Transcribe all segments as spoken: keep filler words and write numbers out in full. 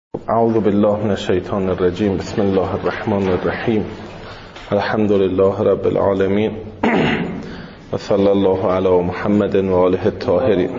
اعوذ بالله من الشیطان الرجیم. بسم الله الرحمن الرحیم. الحمد لله رب العالمین و صلی الله علی محمد و آله الطاهرین.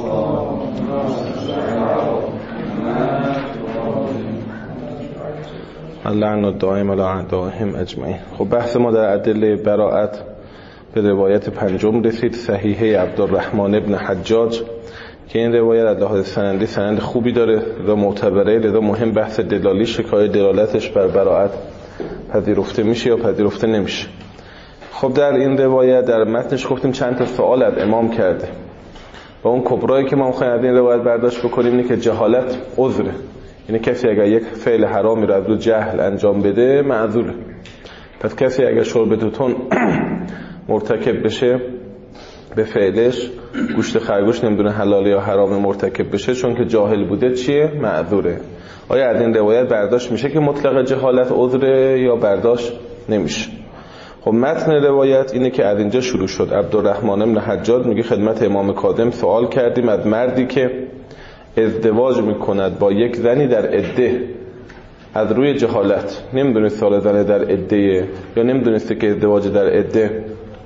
اللعن الدائم علی اعدائهم اجمعین. خب بحث ما در ادله براءت به روایت پنجم رسید، صحیحه عبدالرحمن بن حجاج، که این روایت از لحاظ سندی سند خوبی داره و معتبره، لذا مهم بحث دلالیش که آیا دلالتش بر براءت پذیرفته میشه یا پذیرفته نمیشه. خب در این روایت در متنش گفتیم چند تا سوال از امام کرده و اون کبرایی که ما می‌خوایم از این روایت برداشت بکنیم اینه که جهالت عذره، یعنی کسی اگر یک فعل حرامی رو از رو جهل انجام بده معذوره. پس کسی اگر شرب توتون مرتکب بشه به فعلش، گوشت خرگوش نمیدونه حلال یا حرام مرتکب بشه چون که جاهل بوده، چیه؟ معذوره. آیا از این روایت برداشت میشه که مطلق جهالت عذره یا برداشت نمیشه؟ خب متن روایت اینه که از اینجا شروع شد. عبدالرحمن بن حجاج میگه خدمت امام کاظم سوال کردیم از مردی که ازدواج میکند با یک زنی در عده از روی جهالت، نمیدونه سال زن در عده یا نمیدونسته که ازدواج در عده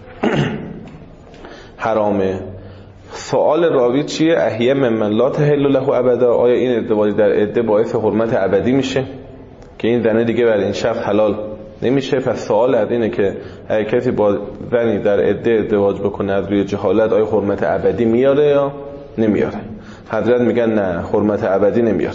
حرامه. سوال راوی چیه؟ احیه ممن لا تحل له ابدا، آیا این ازدواج در عده باعث حرمت ابدی میشه که این زنه دیگه برای این شخص حلال نمیشه؟ پس سوال از اینه که اگه کسی با زنی در عده ازدواج بکنه از روی جهالت آیا حرمت ابدی میاره یا نمیاره؟ حضرت میگن نه، حرمت ابدی نمیاره.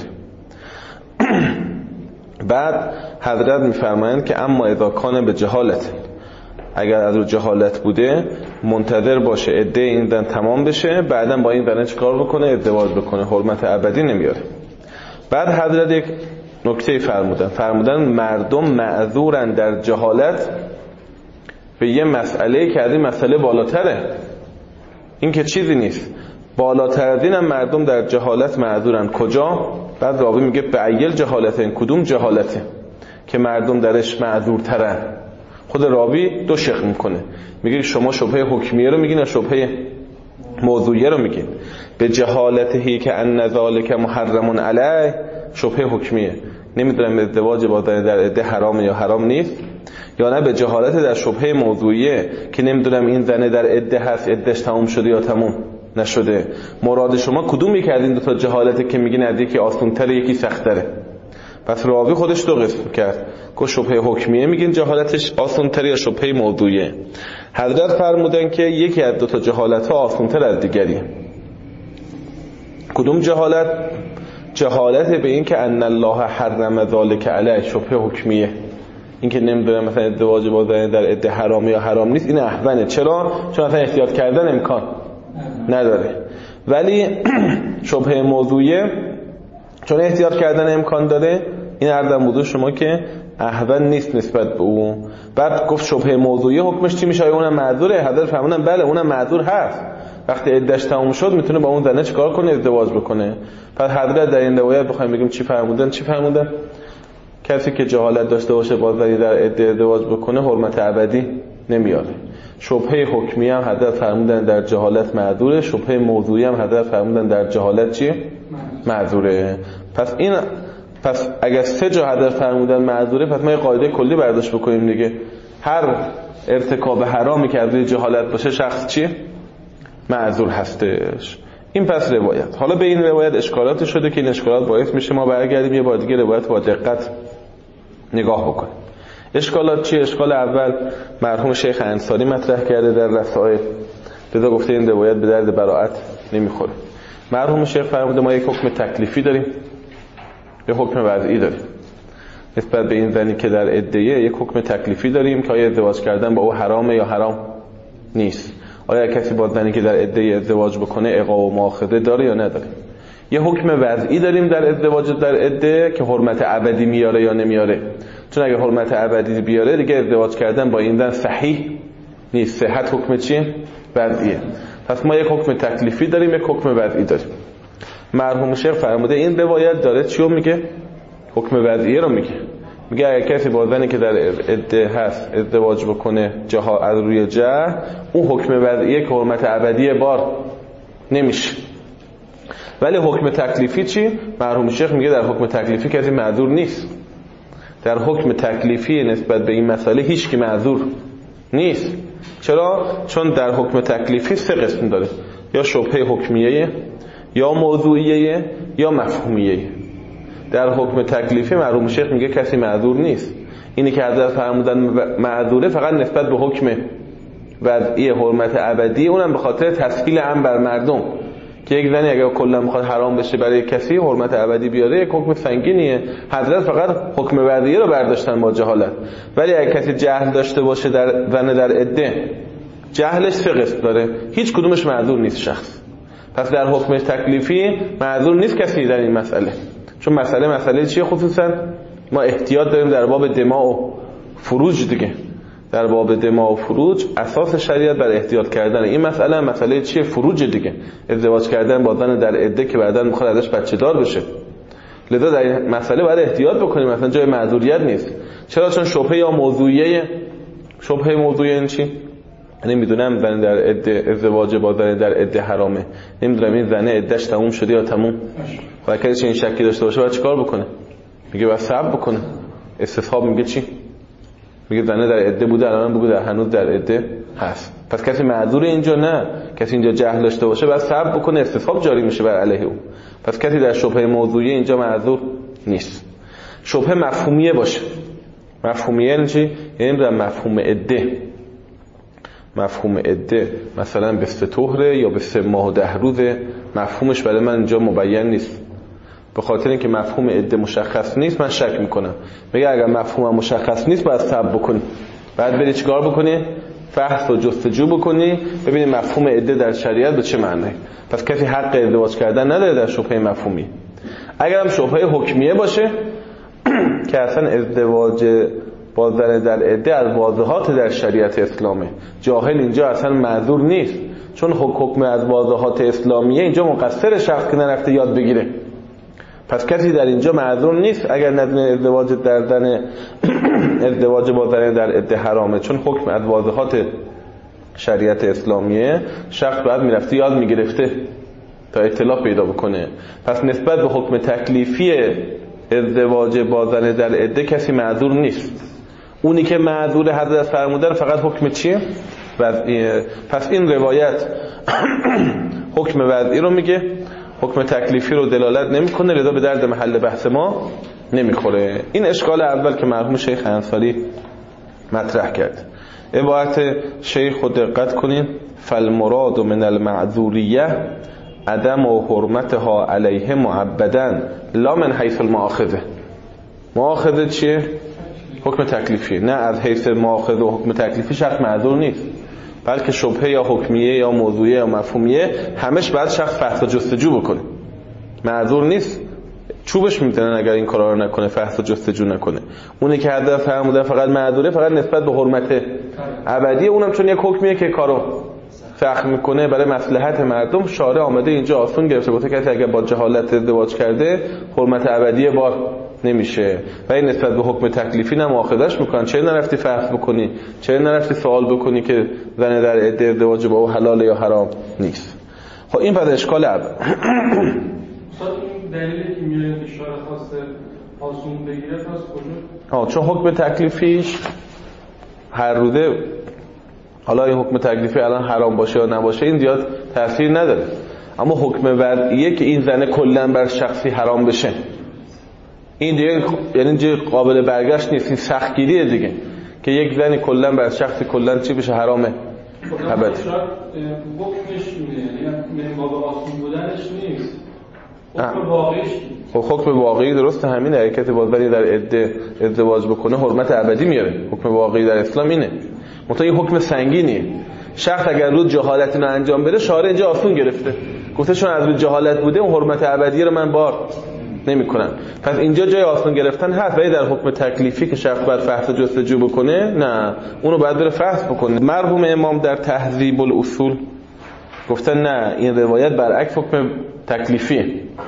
بعد حضرت میفرمایند که اما اذا کان به جهالت، اگر از رو جهالت بوده منتظر باشه عده این زن تمام بشه بعداً با این زن چیکار بکنه؟ ازدواج بکنه، حرمت ابدی نمیاره. بعد حضرت یک نکته فرمودن فرمودن مردم معذورن در جهالت به یه مسئله که از این مسئله بالاتره، این که چیزی نیست، بالاتر از اینم مردم در جهالت معذورن. کجا؟ بعد راوی میگه بعیل جهالته، این کدوم جهالته که مردم درش معذورترن؟ خود راوی دو شق میکنه، میگه شما شبهه حکمیه رو میگین یا شبهه موضوعیه رو میگین؟ به جهالتهی که ان ذالک محرم علیه، شبهه حکمیه، نمیدونم ازدواج با زن در عده حرام یا حرام نیست، یا نه به جهالت در شبهه موضوعیه که نمیدونم این زن در عده هست، عدهش تموم شده یا تموم نشده. مراد شما کدوم یک از این دو تا جهالته که میگین از یکی آسان‌تره یکی سخت‌تره؟ پس راوی خودش دو قسم کرد، که شبهه حکمیه میگین جهالتش آسان‌تره یا شبهه موضوعیه. حضرت فرمودن که یکی از دو تا جهالت ها آسان‌تر از دیگری. کدوم جهالت؟ جهالت به این که ان الله حرم ذالک علیه، شبهه حکمیه، این که نمیدونم مثلا ازدواج با زن در عده حرام یا حرام نیست، این احونه. چرا؟ چون مثلا احتیاط کردن امکان نداره. ولی شبهه موضوعیه چون احتیاط کردن امکان داره، این عرضم بوده شما که احون نیست نسبت به اون. بعد گفت شبهه موضوعی حکمش چی میشه؟ اونم معذوره؟ حضرت فرمودن بله اونم معذور هست، وقتی عده‌اش تموم شد میتونه با اون زنه چیکار کنه؟ ازدواج بکنه. پس حضرت در این روایت بخوایم بگیم چی فرمودن؟ چی فرمودن؟ کسی که جهالت داشته باشه با زنی در عده ازدواج بکنه حرمت ابدی نمیاره. شبهه حکمی هم حضرت فرمودن در جهالت معذوره، شبهه موضوعی هم حضرت فرمودن در جهالت چیه؟ معذوره. پس این پس اگر سه جا حضرت فرمودن معذوره، پس ما یه قاعده کلی برداشت بکنیم دیگه، هر ارتکاب حرامی که از روی جهالت باشه شخص چیه؟ معذور هستش. این پس روایت. حالا به این روایت اشکالات شده که این اشکالات باعث میشه ما برگردیم یه بار دیگه روایت با دقت نگاه بکنیم. اشکالات چیه؟ اشکال اول مرحوم شیخ انصاری مطرح کرده در رسائل، لذا گفته این روایت به درد براءت نمیخوره. مرحوم شیخ فرموده ما یک حکم تکلیفی داریم، یک حکم وضعی داریم. نسبت به این زنی که در عده‌ایه یک حکم تکلیفی داریم که آیا ازدواج کردن با او حرامه یا حرام نیست. آیا کسی با زنی که در عده‌ای ازدواج بکنه عقاب و مؤاخذه داره یا نداره. یه حکم وضعی داریم در ازدواج در عده که حرمت ابدی میاره یا نمیاره. چون اگه حرمت ابدی بیاره دیگه ازدواج کردن با این زن صحیح نیست. صحت حکم چیه؟ وضعیه. پس ما یک حکم تکلیفی داریم، یک حکم وضعی داریم. مرحوم شیخ فرموده این روایت داره چیو میگه؟ حکم وضعیه رو میگه. میگه اگه کسی با زنی که در عده هست ازدواج بکنه جها از روی جه، اون حکم وضعیه که حرمت ابدی بار نمیشه. ولی حکم تکلیفی چی؟ مرحوم شیخ میگه در حکم تکلیفی کسی معذور نیست. در حکم تکلیفی نسبت به این مسئله هیچ کی معذور نیست. چرا؟ چون در حکم تکلیفی سه قسم داره، یا شبهه حکمیه، یا موضوعیه، یا مفهومیه. در حکم تکلیفی مرحوم شیخ میگه کسی معذور نیست. اینی که حضرت فرمودن معذوره فقط نسبت به حکم وضعی حرمت ابدی، اونم به خاطر تسهیل امر بر مردم که یک زنی اگر کلا میخواد حرام بشه برای کسی حرمت ابدی بیاره یک حکم سنگینیه. حضرت فقط حکم وضعی رو برداشتن با جهالت. ولی اگر کسی جهل داشته باشه در زن در عده، جهلش سه قسم داره، هیچ کدومش معذور نیست شخص. پس در حکم تکلیفی معذور نیست کسی در این مسئله. چون مسئله مسئله چیه؟ خصوصا ما احتیاط داریم در باب دماء و فروج دیگه. در باب دماء و فروج اساس شریعت بر احتیاط کردن. این مسئله مسئله چیه؟ فروج دیگه، ازدواج کردن با زن در عده که بعداً میخواد ازش بچه دار بشه. لذا در این مسئله باید احتیاط بکنیم، مثلا جای معذوریت نیست. چرا؟ چون شبهه یا موضوعیه. شبهه موضوعیه این چی؟ نمیدونم زن در عده ازدواج با زن در عده حرامه، نمیدونم این زنه عدهش تموم شده یا تموم. خب کسی این شکی داشته باشه باید چیکار بکنه؟ میگه باید صبر بکنه. استصحاب میگه چی؟ میگه زنه در عده بوده الان بگو در هنوز در عده هست. پس کسی معذور اینجا نه، کسی اینجا جهل داشته باشه باید صبر بکنه، استصحاب جاری میشه بر علیه او. پس کسی در شبهه موضوعی اینجا معذور نیست. شبهه مفهومیه باشه. مفهومیه یعنی چی؟ یعنی در مفهوم عده، مفهوم عده مثلا به سه طهره یا به سه ماه و ده روزه، مفهومش برای من اینجا مبین نیست. به خاطر اینکه مفهوم عده مشخص نیست من شک میکنم. میگه اگر مفهوم مشخص نیست باید صبر بکنی، بعد بری چیکار بکنی؟ بحث و جستجو بکنی ببینی مفهوم عده در شریعت به چه معنی. پس کسی حق ازدواج کردن نداره در شبهه مفهومی. اگر هم شبهه حکمیه باشه که اصلا ازدواج با زن در عده از واضحات در شریعت اسلامه، جاهل اینجا اصلا معذور نیست، چون حکم از واضحات اسلامیه اینجا مقصر شخص که نرفته یاد بگیره. پس کسی در اینجا معذور نیست اگر ندونه ازدواج در زن ازدواج با زن در عده حرامه، چون حکم از واضحات شریعت اسلامیه شخص باید میرفته یاد میگرفته تا اطلاع پیدا بکنه. پس نسبت به حکم تکلیفی ازدواج با زن در عده کسی معذور نیست. اونی که معذور حضرت فرمودن فقط حکم چیه؟ وضعیه. پس این روایت حکم وضعی رو میگه، حکم تکلیفی رو دلالت نمیکنه، لذا به درد محل بحث ما نمیخوره. این اشکال اول که مرحوم شیخ انصاری مطرح کرد. عبارت شیخ رو دقت کنین: فالمراد من المعذوریه عدم و حرمتها علیه معبدن لا من حیث المؤاخذه. مؤاخذه چیه؟ حکم تکلیفی. نه از حیث مؤاخذه و حکم تکلیفی شخص معذور نیست، بلکه شبهه یا حکمیه یا موضوعیه یا مفهومیه همش باید شخص فحص و جستجو بکنه. معذور نیست، چوبش میزنن اگر این کارا رو نکنه، فحص و جستجو نکنه. اونی که حد فرمودن فقط معذوره فقط نسبت به حرمت ابدی، اونم چون یک حکمیه که کارو فهم میکنه برای مصلحت مردم. شارع آمده اینجا آسون گرفته، گفته کسی اگر با جهالت ازدواج کرده حرمت ابدی بار نمیشه. و این نسبت به حکم تکلیفی نه مؤاخذش میکنن. چرا نرفتی فحص بکنی؟ چرا نرفتی سوال بکنی که زن در عده ازدواج با او حلال یا حرام نیست؟ خب این پس اشکال اول. استاد این دلیلی که میگه اشاره خواسته آسون بگیره پس کجا؟ ها چون حکم تکلیفیش هر روزه، حالا این حکم تکلیفی الان حرام باشه یا نباشه این زیاد تاثیر نداره، اما حکم وضعیه که این زنه کلا بر شخصی حرام بشه این دیگه یعنی دیگه قابل برگشت نیست. این سختگیریه دیگه که یک زنی کلا بر شخصی کلا چی بشه؟ حرامه ابد. حکمش یعنی باب آسون بودنش نیست، حکم واقعیش. خب حکم واقعی درسته، همین حرکت با زنی در عده ازدواج بکنه حرمت ابدی میاره. حکم واقعی در اسلام اینه. منتها این حکم سنگینیه. شخص اگر رو جهالت اینو انجام بده، شارع اینجا آسون گرفته، گفته چون از رو جهالت بوده اون حرمت ابدی رو من بار نمی‌کنم. پس اینجا جای آسون گرفتن هست، ولی در حکم تکلیفی که شخص باید فحص و جستجو بکنه نه، اونو باید بره فحص بکنه. مرحوم امام در تهذیب الاصول گفتن نه، این روایت برعکس حکم تکلیفیه،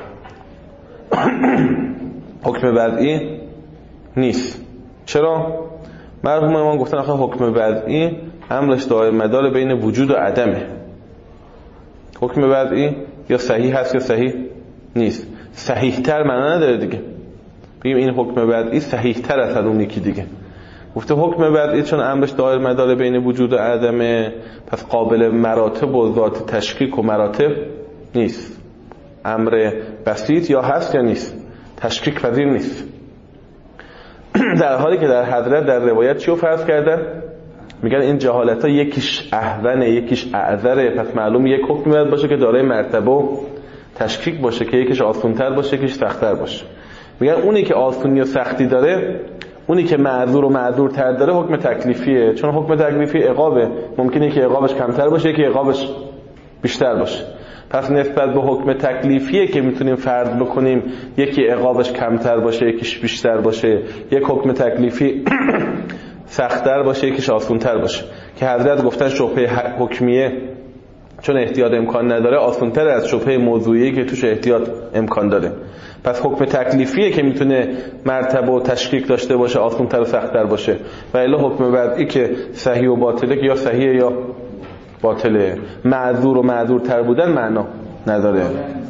حکم وضعی نیست. چرا؟ مرحوم امام گفتن آخه حکم وضعی امرش دائر مدار بین وجود و عدمه. حکم وضعی یا صحیح هست یا صحیح نیست. صحیح تر معنا نداره دیگه. بگیم این حکم بدعی صحیح تر از اون یکی دیگه. گفته حکم بدعی چون امرش دایر مدار بین وجود و عدمه، پس قابل مراتب و ذات تشکیک و مراتب نیست. امر بسیط یا هست یا نیست، تشکیک پذیر نیست. در حالی که در حضرت در روایت چی رو فرض کردن؟ میگن این جهالت ها یکیش احونه یکیش اعذره، پس معلوم یک حکم باید باشه که دارای مرتبه و تشکیک باشه، که یکیش آسان‌تر باشه یکیش سخت‌تر باشه. میگن اونی که آسونی و سختی داره، اونی که معذور و معذورتر داره حکم تکلیفیه، چون حکم تکلیفی عقابه، ممکنه که عقابش کمتر باشه که عقابش بیشتر باشه. پس نسبت به حکم تکلیفیه که میتونیم فرض بکنیم یکی عقابش کمتر باشه یکیش بیشتر باشه، یک حکم تکلیفی سخت‌تر باشه یکیش آسان‌تر باشه، که حضرت گفتن شبهه حکمیه چون احتیاط امکان نداره آسان‌تر از شبهه موضوعی که توش احتیاط امکان داره. پس حکم تکلیفیه که میتونه مرتبه و تشکیک داشته باشه، آسان‌تر و سخت‌تر باشه، و الا حکم بدعی که صحیح و باطله که یا صحیحه یا باطله. معذور و معذورتر بودن معنا نداره.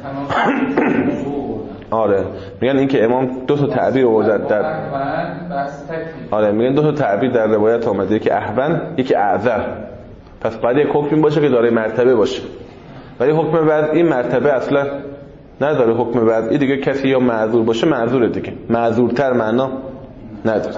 آره میگن این که امام دو تا تعبیر آورد در آره میگن دو تا تعبیر در روایت آمده، یکی احون یکی اعذر. پس باید یک حکمی باشه که داره مرتبه باشه، ولی حکم بعد این مرتبه اصلا نداره. حکم بعد این دیگه کسی یا معذور باشه معذوره دیگه، معذورتر معنا نداره.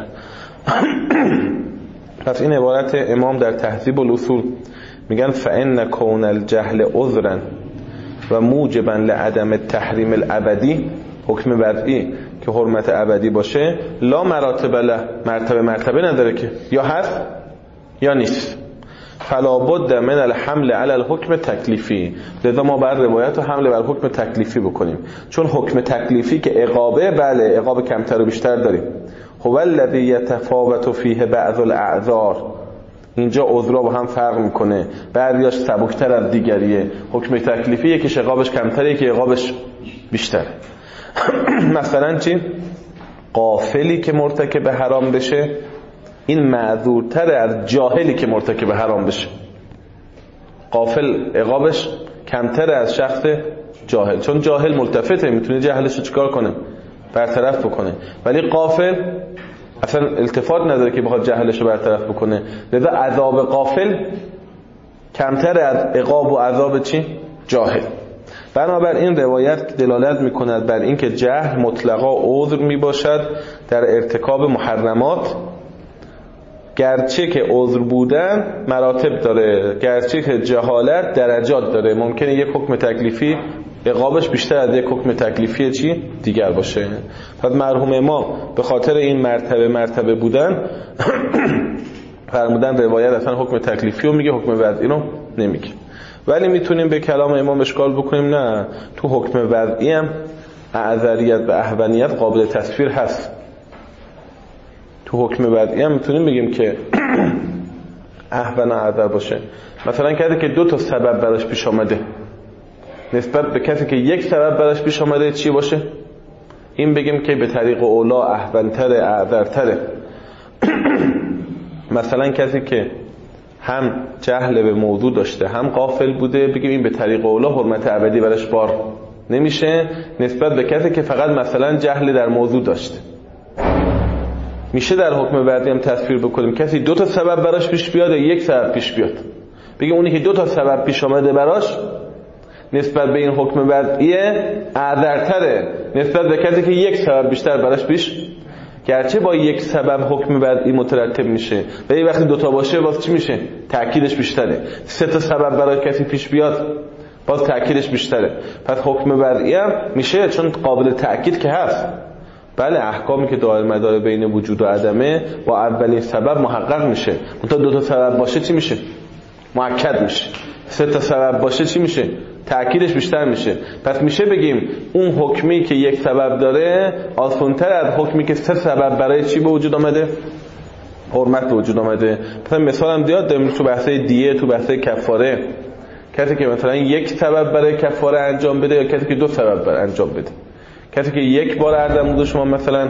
پس این عبارت امام در تهذیب الاصول میگن فإن کون الجهل عذرا و موجبا لعدم التحریم الابدی، حکم بدعی که حرمت ابدی باشه لا مراتب له، مرتبه مرتبه نداره که یا هست یا نیست. فلا بد من الحمل علی الحکم تکلیفی، لذا ما بعد روایت رو حمل بر حکم تکلیفی بکنیم، چون حکم تکلیفی که عقابه، بله عقاب کمتر و بیشتر داریم. هو الذی یتفاوت فیه بعض الاعذار، اینجا عذرا با هم فرق میکنه، بعضیاش سبکتر از دیگریه. حکم تکلیفی یکیش عقابش کمتره یکی عقابش بیشتره. مثلا چی؟ غافلی که مرتکب حرام بشه این معذورتر از جاهلی که مرتکب حرام بشه. غافل عقابش کمتر از شخص جاهل، چون جاهل ملتفته، میتونه جهلش رو چیکار کنه؟ برطرف بکنه، ولی غافل اصلا التفات نداره که بخواد جهلش رو برطرف بکنه. لذا عذاب غافل کمتر از عقاب و عذاب چی؟ جاهل. بنابراین این روایت دلالت میکند بر اینکه جهل مطلقا عذر میباشد در ارتکاب محرمات، گرچه که عذر بودن مراتب داره، گرچه که جهالت درجات داره. ممکنه یک حکم تکلیفی عقابش بیشتر از یک حکم تکلیفی چی دیگر باشه. پس مرحوم ما به خاطر این مرتبه مرتبه بودن فرمودن روایت اصلا حکم تکلیفی رو میگه، حکم وضعی رو نمیگه. ولی میتونیم به کلام امام اشکال بکنیم نه، تو حکم وضعی هم اعذریت و احونیت قابل تصویر هست. تو حکم وضعی هم میتونیم بگیم که احون و اعذر باشه. مثلا کسی که دو تا سبب براش پیش آمده، نسبت به کسی که یک سبب براش پیش آمده چی باشه؟ این بگیم که به طریق اولا احونتره اعذرتره. مثلا کسی که هم جهل به موضوع داشته هم غافل بوده، بگیم این به طریق اولا حرمت ابدی براش بار نمیشه، نسبت به کسی که فقط مثلا جهل در موضوع داشته. میشه در حکم بعدی هم تصویر بکنیم کسی دو تا سبب براش پیش بیاد یک سبب پیش بیاد، بگیم اونی که دو تا سبب پیش آمده براش نسبت به این حکم بدعیه اعذرتره نسبت به کسی که یک سبب بیشتر براش پیش، گرچه با یک سبب حکم بدعی مترتب میشه ولی وقتی دوتا باشه باز چی میشه؟ تأکیدش بیشتره. سه تا سبب برای کسی پیش بیاد باز تأکیدش بیشتره. پس حکم بدعی هم میشه چون قابل تأکید که هست. بله احکامی که دائر مدار بین وجود و عدمه با اولین سبب محقق میشه، تا دو تا سبب باشه چی میشه؟ مؤکد میشه. سه تا سبب باشه چی میشه؟ تأکیدش بیشتر میشه. پس میشه بگیم اون حکمی که یک سبب داره آسان‌تر از حکمی که سه سبب برای چی به وجود آمده؟ حرمت به وجود آمده. مثلا مثال هم دیاد داریم تو بحث دیه، تو بحث کفاره. کسی که مثلا یک سبب برای کفاره انجام بده یا کسی که دو سبب برای انجام بده. کسی که یک بار عرض شما مثلا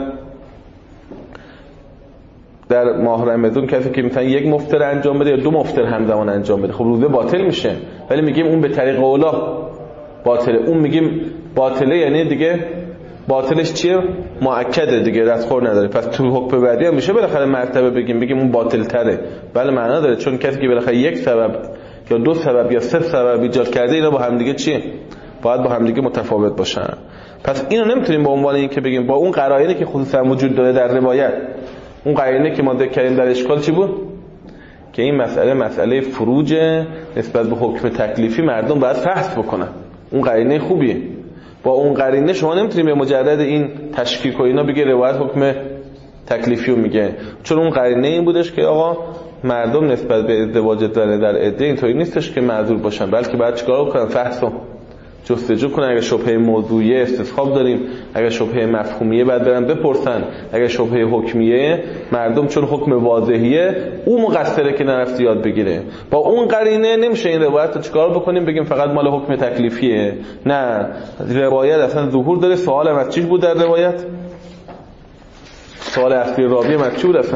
در ماه رمضان کسی که مثلا یک مفطر انجام بده یا دو مفطر همزمان انجام بده، خب روزه باطل میشه، ولی میگیم اون به طریق اولا باطله. اون میگیم باطله یعنی دیگه باطلش چیه؟ مؤکده دیگه، ردخور نداره. پس تو حکم بعدی هم میشه بالاخره مرتبه بگیم بگیم اون باطل تره. بله معنا داره، چون کسی که بالاخره یک سبب یا دو سبب یا سه سبب ایجاد کرده اینا با هم دیگه چیه؟ باید با هم دیگه متفاوت باشن. پس اینو نمیتونیم به عنوان این که بگیم با اون قرائنی که خصوصا وجود داره در روایت، اون قرینه که ما ذکر کردیم در اشکال چی بود؟ که این مسئله مسئله فروج نسبت به حکم تکلیفی مردم باید فحص بکنن. اون قرینه خوبیه. با اون قرینه شما نمیتونید به مجرد این تشکیک و اینا بگی روایت حکم تکلیفی رو میگه، چون اون قرینه این بودش که آقا مردم نسبت به ازدواج زن در عده اینطوری نیستش که معذور باشن، بلکه باید چیکار بکنن؟ فحص و جستجو کنن. اگر شبهه موضوعیه استصحاب داریم، اگر شبهه مفهومیه بعد برن بپرسن، اگر شبهه حکمیه مردم چون حکم واضحیه او مقصره که نرفت یاد بگیره. با اون قرینه نمیشه این روایت رو چیکار بکنیم بگیم فقط مال حکم تکلیفیه. نه، روایت اصلا ظهور داره. سوال از چی بود در روایت؟ سوال اصلی راوی از چی بود اصلا؟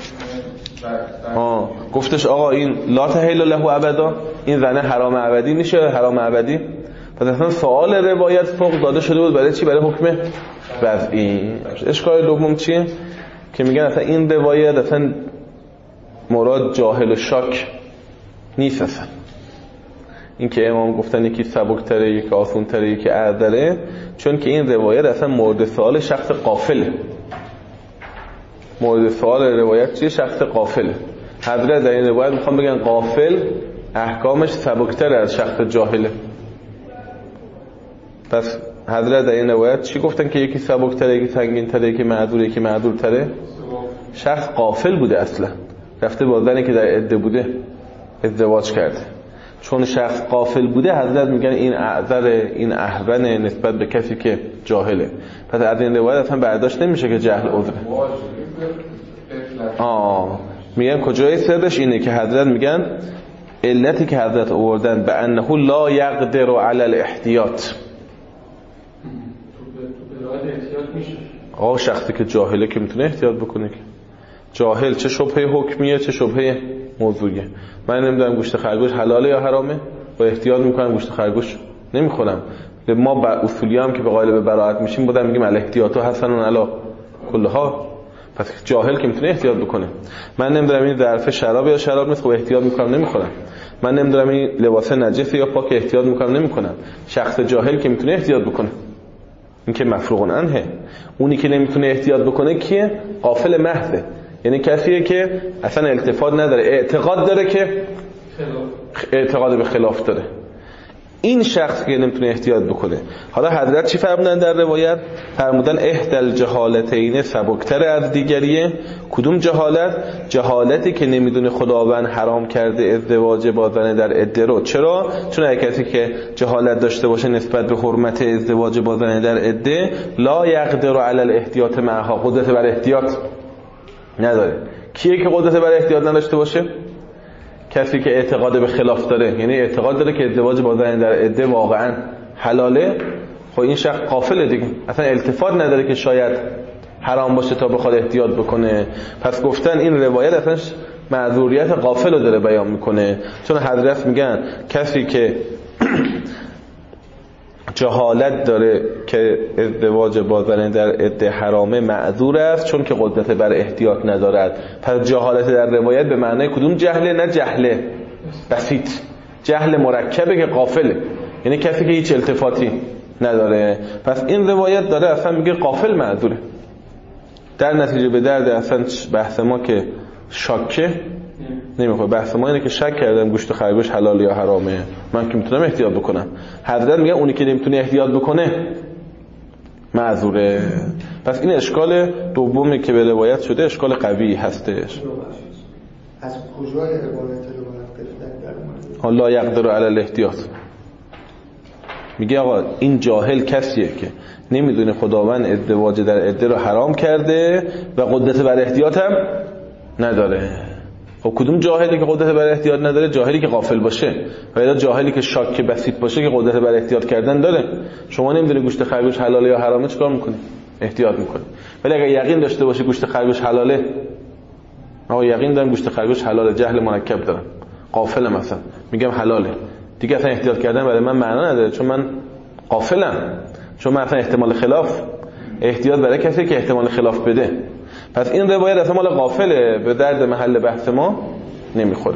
آه گفتش آقا این لا تحل له ابدا، این زنه حرام ابدی میشه، حرام ابدی. پس اصلا سوال روایت فوق داده شده بود برای چی؟ برای حکم وضعی. اشکال دوم چیه؟ که میگن اصلا این روایت اصلا مراد جاهل و شاک نیست. اصلا این که امام گفتن یکی سبکتره یکی آسونتره یکی اعذره، چون که این روایت اصلا مورد سوال شخص غافله. مورد سوال روایت چیه؟ شخص غافله. حضرت در این روایت میخوام بگن غافل احکامش سبکتر از شخص جاهله. پس حضرت در این روایت چی گفتن؟ که یکی سبکتره یکی سنگین‌تره یکی معذوره یکی معذورتره. شخص غافل بوده، اصلا رفته با زنی که در عده بوده ازدواج کرده. چون شخص غافل بوده حضرت میگن این اعذر، این اهون نسبت به کسی که جاهله. پس از این روایت اصلا برداشت نمیشه که جهل عذره. آه میگن کجای سردش اینه که حضرت میگن علتی که حضرت آوردن به انه لا یقدر علی الاحتیاط. آه شخصی که جاهله که میتونه احتیاط بکنه. که جاهل چه شبهه حکمیه چه شبهه موضوعیه. من نمیدونم گوشت خرگوش حلاله یا حرامه، با احتیاط میکنم گوشت خرگوش نمیخورم. ما با اصولی هم که به قائل به براءت میشیم بودم میگیم الاحتیاط حسن علی کلها. پس جاهل که میتونه احتیاط بکنه. من نمیدونم این ظرف شراب یا شراب نیست، خب احتیاط میکنم نمیخورم. من نمیدونم این لباس نجس یا پاک، احتیاط میکنم نمیکنم. شخص جاهل که میتونه احتیاط بکنه این که مفروغ عنه. اونی که نمیتونه احتیاط بکنه کیه؟ غافل محضه. یعنی کسیه که اصلا التفات نداره، اعتقاد داره که اعتقاد به خلاف داره. این شخص که نمیتونه احتیاط بکنه. حالا حضرت چی فرمودن در روایت؟ فرمودن احدل جهالتین سبکتر از دیگریه. کدوم جهالت؟ جهالتی که نمیدونه خداوند حرام کرده ازدواج با زن در عده رو. چرا؟ چون اگه کسی که جهالت داشته باشه نسبت به حرمت ازدواج با زن در عده، لا یقدر علی الاحتیاط معها، قدرت بر احتیاط نداره. کیه که قدرت بر احتیاط نداشته باشه؟ کسی که اعتقاد به خلاف داره، یعنی اعتقاد داره که ازدواج با زن در عده واقعا حلاله. خب این شخص غافله دیگه، اصلا التفات نداره که شاید حرام باشه تا بخواد احتیاط بکنه. پس گفتن این روایت اصلا معذوریت غافل رو داره بیان میکنه. چون حضرت میگن کسی که جهالت داره که ازدواج با زن در عده حرامه معذور است، چون که قدرت بر احتیاط ندارد. پس جهالت در روایت به معنای کدوم جهله؟ نه جهله بسیط، جهل مرکبه که غافله، یعنی کسی که هیچ التفاتی نداره. پس این روایت داره اصلا میگه غافل معذوره. در نتیجه به درد اصلا بحث ما که شاکه نمیخواد. بحث ما اینه که شک کردم گوشت خرگوش حلال یا حرامه، من که میتونم احتیاط بکنم. حضرت میگه اونی که نمیتونه احتیاط بکنه معذوره. پس این اشکال دومی که به روایت شده اشکال قوی هستش. از کجای روایت روایت گرفتن؟ حالا یقدر علی الاحتیاط. میگه آقا این جاهل کسیه که نمیدونه خداوند ازدواج در عده رو حرام کرده و قدرت بر احتیاط هم نداره. خب کدوم جاهلی که قدرت بر احتیاط نداره؟ جاهلی که غافل باشه. و یا جاهلی که شاک بسیط باشه که قدرت بر احتیاط کردن داره. شما نمیدونی گوشت خرگوش حلاله یا حرامه، چیکار میکنی؟ احتیاط میکنی. ولی اگه یقین داشته باشه گوشت خرگوش حلاله، آقا یقین دارم گوشت خرگوش حلاله، جهل مرکب دارم، غافلم، مثلا میگم حلاله، دیگه اصلا احتیاط کردن برای من معنا نداره، چون من غافلم. چون مثلا احتمال خلاف احتیاط برای کسی که احتمال خلاف بده. پس این روایت اصلا مال غافله، به درد محل بحث ما نمیخوره.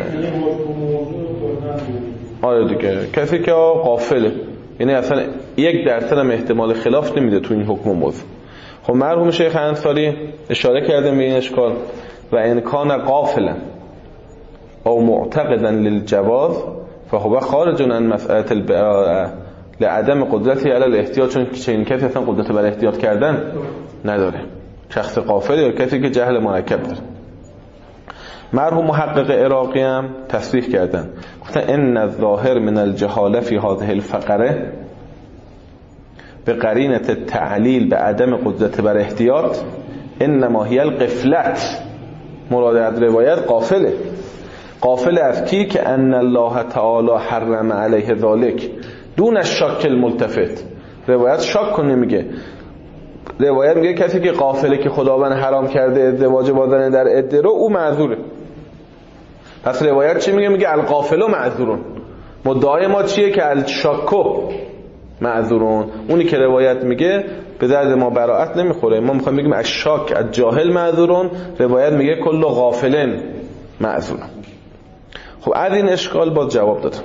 آره دیگه، کسی که غافله، یعنی اصلا یک درصد هم احتمال خلاف نمیده تو این حکم و موضوع. خب مرحوم شیخ انصاری اشاره کردن به این اشکال و ان کان غافلا او معتقدا للجواز فهو خارج عن مسأله البراءه لعدم قدرتی علی الاحتیاط، چون چنین کسی اصلا قدرت بر احتیاط کردن نداره، شخص غافل یا کسی که جهل مرکب داره. مرحوم محقق عراقی هم تصریح کردن، گفتن ان الظاهر من الجهاله فی هذه الفقره به قرینه التعلیل به عدم قدرت بر احتیاط انما هی الغفلت. مراد از روایت غافله، غافل از کی؟ که ان الله تعالی حرم علیه ذلک دون الشک الملتفت. روایت شک کنه، میگه روایت میگه کسی که غافله که خداوند حرام کرده ازدواج با زن در عده رو، او معذوره. پس روایت چی میگه؟ میگه الغافل معذورون. مدعای ما چیه؟ که الشاکو معذورون. اونی که روایت میگه به درد ما براءت نمیخوره، ما میخوایم بگیم الشاک الجاهل معذورون، روایت میگه کل غافلن معذورون. خب از این اشکال باز جواب داد.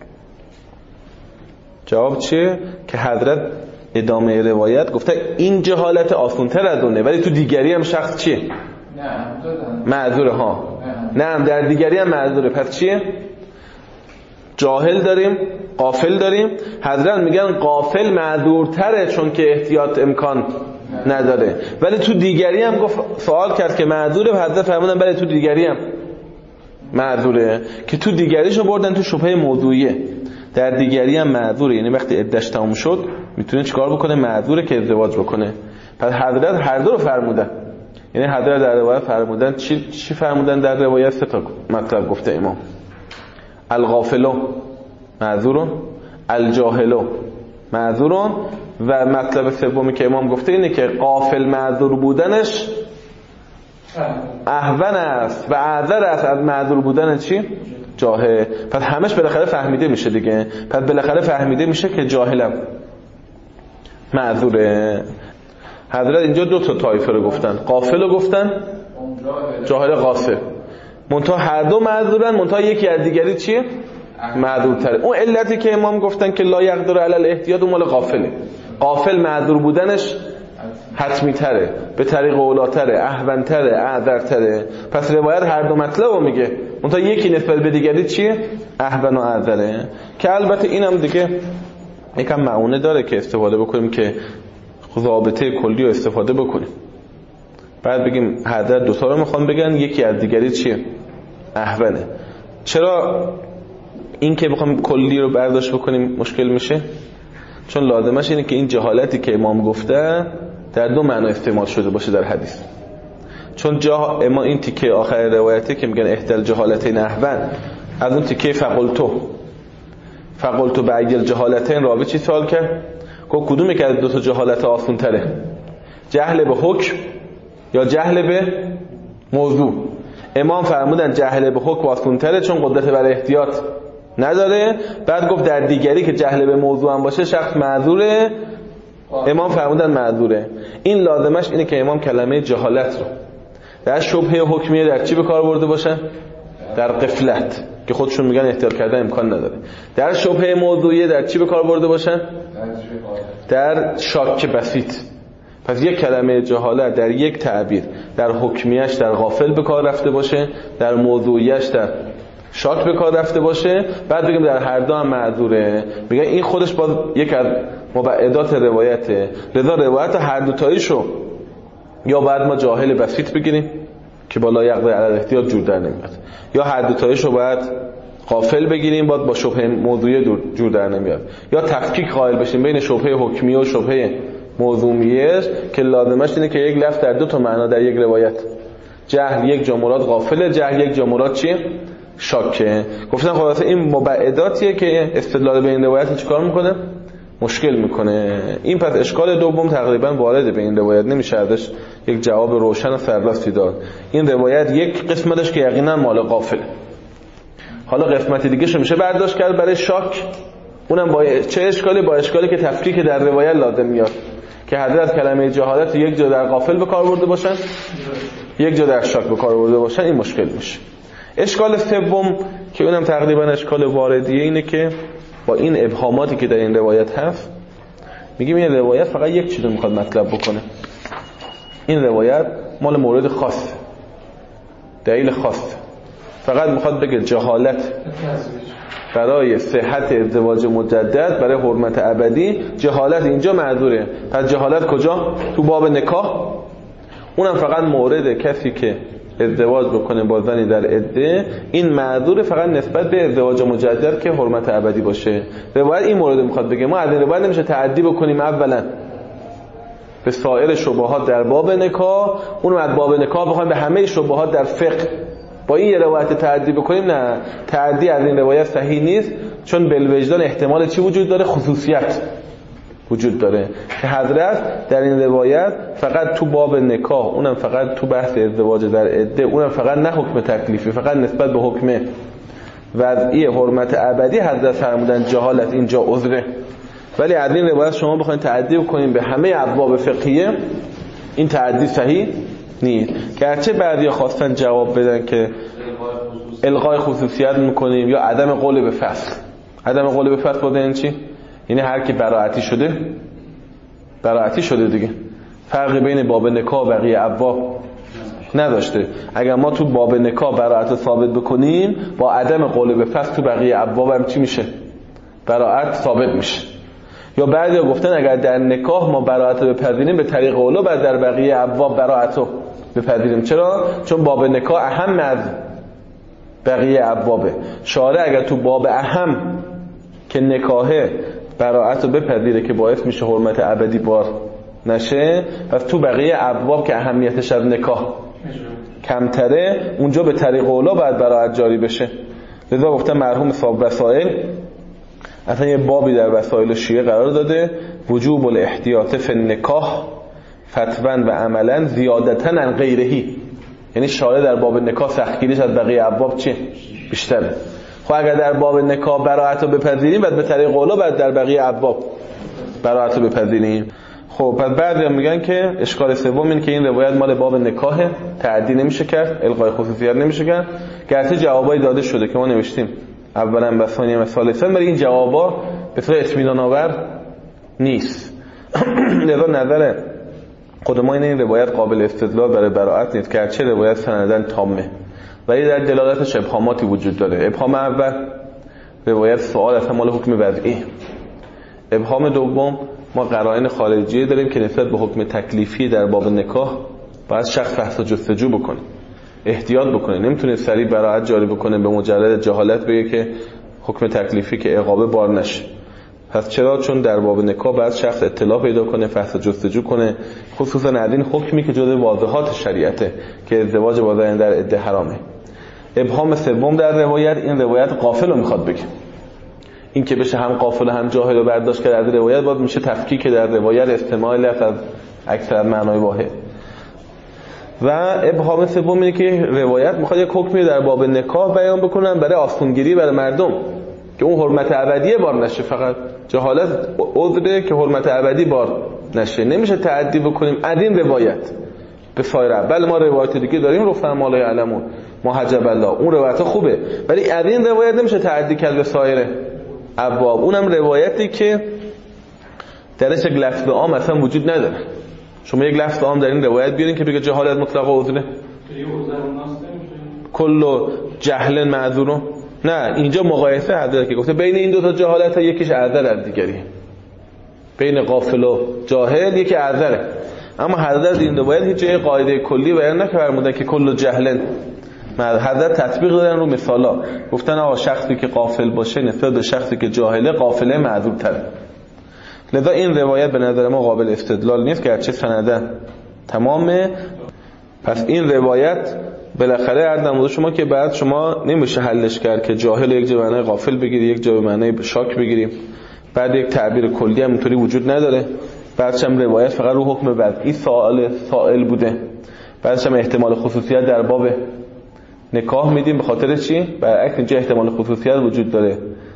جواب چیه؟ که حضرت ادامه روایت گفته این جهالت آسان‌تر از اونه، ولی تو دیگری هم شخص چیه؟ نه معذوره ها. نه در دیگری هم معذوره. پس چیه؟ جاهل داریم، غافل داریم. حضرت میگن غافل معذورتره چون که احتیاط امکان نداره، ولی تو دیگری هم گفت، سوال کرد که معذوره، حضرت فرمودن بله تو دیگری هم معذوره، که تو دیگریشو بردن تو شبهه موضوعیه. در دیگری هم معذوره، یعنی وقتی عدتش تموم شد میتونه چیکار بکنه؟ معذوره که ازدواج بکنه. پس حضرت هر دو رو فرمودن، یعنی حضرت در روایت فرمودن چی چی فرمودن در روایت؟ سه تا مطلب گفته امام: الغافلو معذورون، الجاهلو معذورون، و مطلب سومی که امام گفته اینه که غافل معذور بودنش اهون است و اعذر است از معذور بودن چی؟ جاهل. پس همش بالاخره فهمیده میشه دیگه. پس بالاخره فهمیده میشه که جاهلم معذوره. حضرت اینجا دو تا طایفه رو گفتن، غافل رو گفتن، جاهل غافل. منتها هر دو معذورن، منتها یکی از دیگری چیه؟ معذورتره. اون علتی که امام گفتن که لا یقدر علی الاحتیاط مال غافله. غافل معذور بودنش حتمی تره، به طریق اولاتره، اهون تره، اعذر تره. پس روایت هر دو مطلب رو میگه، منتها یکی نسبت به دیگری چیه؟ اهون و اعذره. که البته اینم دیگه یکم معونه داره که استفاده بکنیم که ضابطه کلی رو استفاده بکنیم، بعد بگیم حضرت دوتا رو میخوان بگن، یکی از دیگری چیه؟ اهونه. چرا این که بخوام کلی رو برداشت بکنیم مشکل میشه؟ چون لازمش اینه که این جهالتی که امام گفته در دو معنا استعمال شده باشه در حدیث. چون جا اما این تیکه آخر روایته که میگن احدال جهالتین اهون، از اون تیکه فقلتو فقلتو به ایل جهالتین راوی چی سوال کرد؟ گفت کدوم که از دو تا جهالت آسون تره؟ جهل به حکم یا جهل به موضوع؟ امام فرمودن جهل به حکم آسون تره چون قدرت بر احتیاط نداره. بعد گفت در دیگری که جهل به موضوع هم باشه شخص معذوره، امام فرمودن معذوره. این لازمش اینه که امام کلمه جهالت رو در شبهه حکمیه در چی به کار برده باشن؟ در غفلت، که خودشون میگن احتیاط کردن امکان نداره. در شبهه موضوعیه در چی به کار برده باشن؟ در شاک بسیط. پس یک کلمه جهالت در یک تعبیر در حکمیش در غافل به کار رفته باشه، در موضوعیش در شاک به کار رفته باشه، بعد بگیم در هر دو هم معذوره. میگن این خودش باز یک از مبعدات روایته. لذا روایت هر دو تاییشو یا بعد ما جاهل بسیط بگیریم که بالا یقدر علی الاحتیاط جور در نمیاد، یا هر دو تاییشو باید غافل بگیریم باید با شبهه موضوعی جور در نمیاد، یا تفکیک قائل بشیم بین شبهه حکمی و شبهه موضوعیه که لازمش اینه که یک لفظ در دو تا معنا در یک روایت، جهل یک جا مراد غافله، جهل یک جا مراد چیه؟ شاکه. گفتن خلاصه این مبعداتیه که استدلال به این روایت چیکار میکنه؟ مشکل میکنه. این پس اشکال دوم تقریبا وارد به این روایت نمیشه ازش یک جواب روشن و سرراستی داد. این روایت یک قسمتش که یقینا مال غافل، حالا قسمت دیگه شو میشه برداشت کرد برای شاک اونم با چه اشکالی؟ با اشکالی که تفکیک در روایت لازم میاد که حضرت کلمه جهالت یک جا در غافل به کار برده باشن، یک جا در شک به کار برده باشن، این مشکل میشه. اشکال سوم که اونم تقریبا اشکال واردیه اینه که با این ابهاماتی که در این روایت هست میگیم این روایت فقط یک چیز رو میخواد مطلب بکنه. این روایت مال مورد خاص، دلیل خاص، فقط میخواد بگه جهالت برای صحت ازدواج مجدد، برای حرمت ابدی، جهالت اینجا معذوره. پس جهالت کجا؟ تو باب نکاح، اونم فقط مورد کسی که ازدواج بکنه با زنی در عده، این معذور فقط نسبت به ازدواج مجدد که حرمت ابدی باشه. روایت این مورد میخواد بگه ما از این روایت نمیشه تعدی بکنیم اولا به سایر شبهات در باب نکاح، اونم از باب نکاح بخوایم به همه شبهات در فقه با این روایت تعدی بکنیم. نه، تعدی از این روایت صحیح نیست، چون بالوجدان احتمال چی وجود داره؟ خصوصیت وجود داره که حضرت در این روایت فقط تو باب نکاح، اونم فقط تو بحث ازدواج در عده، اونم فقط نه حکم تکلیفی، فقط نسبت به حکم وضعی حرمت ابدی حضرت فرمودن جهالت اینجا عذره. ولی از این روایت شما بخواید تعدی بکنیم به همه ابواب فقهیه، این تعدی صحیح نیست. گرچه بعضیا خواستن جواب بدن که الغای خصوصیت میکنیم یا عدم قول به فصل. عدم قول به فصل بودن چی؟ یعنی هر کی براعتی شده براعتی شده دیگه، فرقی بین باب نکاح و بقیه ابواب نداشته. اگر ما تو باب نکاح براعت ثابت بکنیم، با عدم قول به فصل تو بقیه ابواب هم چی میشه؟ براعت ثابت میشه. یا بعضیا گفتن اگر در نکاح ما براعت رو بپذیریم، به طریق اولا بعد در بقیه ابواب براعت رو بپذیریم. چرا؟ چون باب نکاح اهم از بقیه ابوابه. شارع اگر تو باب اهم که نکاحه براعت رو بپذیره که باعث میشه حرمت ابدی بار نشه، پس تو بقیه ابواب که اهمیتش از نکاح کمتره، اونجا به طریق اولا باید براعت جاری بشه. لذا گفتم مرحوم صاحب وسائل اصلا یه بابی در وسائل شیعه قرار داده، وجوب الاحتیاط فی النکاح فتوا و عملا زیادتا عن غیرهی. یعنی شارع در باب نکاح سختگیریش از بقیه ابواب چیه؟ بیشتره. خب اگر در باب نکاح براعت رو بپذیریم، بعد به طریق اولا بعد در بقیه ابواب براعت رو بپذیریم. خب پس بعضیا میگن که اشکال سوم این که این روایت مال باب نکاح، تعدی نمیشه کرد، الغای خصوصیت نمیشه کرد. گرچه جوابای داده شده که ما نوشتیم اولا و ثانیا و ثالثا، ولی این جوابا به طور اطمینان آور نیست. لذا نظر خود ما این روایت قابل استدلال برای براعت نیست، گرچه روایت سندن تامه، ولی در دلالتش ابهاماتی وجود داره. ابهام اول، روایت سوال اصلا مال حکم وضعی. ابهام دوم، ما قرائن خارجی داریم که نسبت به حکم تکلیفی در باب نکاح باید شخص بحث و جستجو بکنه، احتیاط بکنه. نمیتونه سریع براعت جاری بکنه به مجرد جهالت بگه که حکم تکلیفی که عقابه بار نشه. پس چرا؟ چون در باب نکاح باید شخص اطلاع پیدا کنه، بحث و جستجو کنه، خصوصا از این حکمی که جزء واضحات شریعته که ازدواج با زن در عده حرامه. ابهام سوم در روایت، این روایت غافل رو میخواد بگه. این که بشه هم غافل هم جاهل رو برداشت کرد از روایت، باید میشه تفکیک در روایت استماع لفظ از اکثر معنای واحد. و ابهام سوم اینه که روایت میخواد یک حکمی در باب نکاح بیان بکنن برای آسونگیری برای مردم که اون حرمت ابدی بار نشه. فقط جهالت عذره که حرمت ابدی بار نشه، نمیشه تعدی بکنیم از این روایت به سایر. بله ما روایت دیگه داریم، رفعا لا یعلمون، محجب الله، اون روایت خوبه، ولی از این روایت نمیشه تعدی کرد به سایر ابواب. اونم روایتی که درش یک لفظ عام اصلا وجود نداره. شما یک لفظ عام در این روایت بیارین که بگه جهالت مطلق و عذره، کل جهل معذور. نه، اینجا مقایسه حضرت که گفته بین این دو تا جهالت ها یکیش اعذر از دیگری، بین غافل و جاهل یکی اعذره. اما حضرت این روایت هیچ جای قاعده کلی بیان نکردن که کل جهل. حضرت تطبیق دادن رو مثالا، گفتن آقا شخصی که غافل باشه نسبت به شخصی که جاهله، غافله معذورتره. لذا این روایت به نظر ما قابل استدلال نیست، گرچه سندن تمامه. پس این روایت بالاخره عرضم بود شما که بعد شما نمیشه حلش کرد که جاهل یک جا به معنای غافل بگیری، یک جا به معنای شاک بگیریم، بعد یک تعبیر کلی هم اینطوری وجود نداره. بعدش هم روایت فقط رو حکم وضعی سائل سائل بوده، بعدش هم احتمال خصوصیت در باب نکاح میدیم. به خاطر چی؟ برعکس اینجا احتمال خصوصیت وجود داره،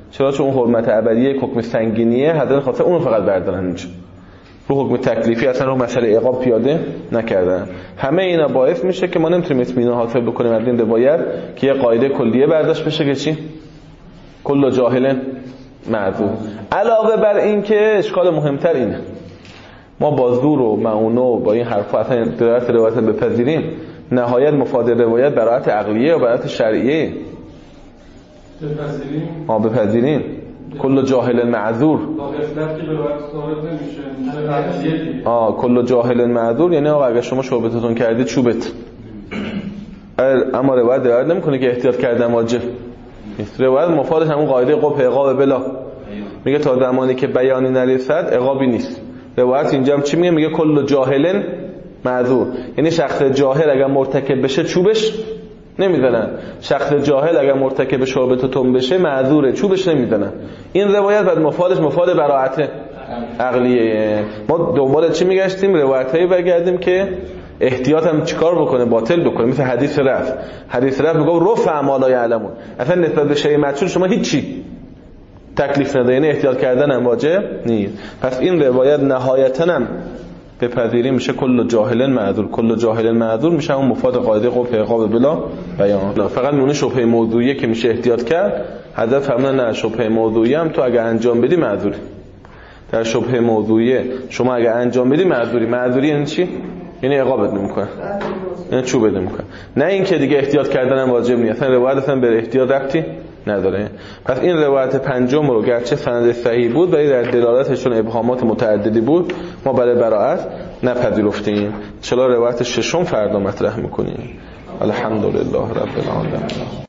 چرا؟ چون اون حرمت ابدیه حکم سنگینیه، حضرت خاصه اون فقط بردارن اینجا، رو حکم تکلیفی اصلا رو مسئله عقاب پیاده نکردن. همه اینا باعث میشه که ما نمیتونیم اطمینان حاصل بکنیم از این روایت که یه قاعده کلیه برداشت بشه که چی؟ کل جاهل معذور. علاوه بر این که اشکال مهمتر اینه، ما با زور و معونه و با این حرفا اصلا درست روایت بپذیریم، نهایت مفاد روایت براعت عقلیه و براعت شرعیه. بپذیریم ما بپذیریم کل جاهل معذور، با غفلت که به روایت صارف نمیشه. آه کل جاهل معذور یعنی آقا اگه شما شعبتتون کردید چوبت، اما روایت روایت نمیکنه که احتیاط کردن واجب نیست. روایت مفادش همون قاعده قبح عقاب بلا، میگه تا زمانی که بیانی نرسد عقابی نیست. روایت اینجا هم چی میگه؟ میگه کل جاهل معذور، یعنی شخص جاهل اگر مرتکب بشه چوبش نمیزنن، شخص جاهل اگر مرتکب شعبتتون بشه معذوره، چوبش نمیزنن. این روایت بعد مفادش مفاد براعت عقلیه. ما دنبال چی میگشتیم؟ روایتایی بگردیم که احتیاط هم چیکار بکنه؟ باطل بکنه. مثل حدیث رفع، حدیث رفع میگه رفع ما لا یعلمون، اصلا نسبت به شیء مجهول شما هیچی تکلیف نداره، یعنی احتیاط کردن هم واجب نیست. پس این روایت نهایتاً هم بپذیریم میشه کل جاهل معذور. کل جاهل معذور میشه اون مفاد قاعده قبح عقاب بلا بیان. فقط نونه شبهه موضوعیه که میشه احتیاط کرد. حضرت فرمودن نه، شبهه موضوعی هم تو اگه انجام بدی معذوری. در شبهه موضوعیه شما اگه انجام بدی معذوری. معذوری یعنی چی؟ یعنی عقابت نمیکنه، یعنی چوب بده میکنه. نه این که دیگه احتیاط کردن هم واجب نیست، اصلا روایت اصلا به احتیاط ربطی نداره. پس این روایت پنجم رو گرچه سند صحیح بود ولی در دلالتشون ابهامات متعددی بود، ما برای براءت نپذیرفتیم. چلا روایت ششم فردا مطرح میکنیم. الحمدلله رب العالمین.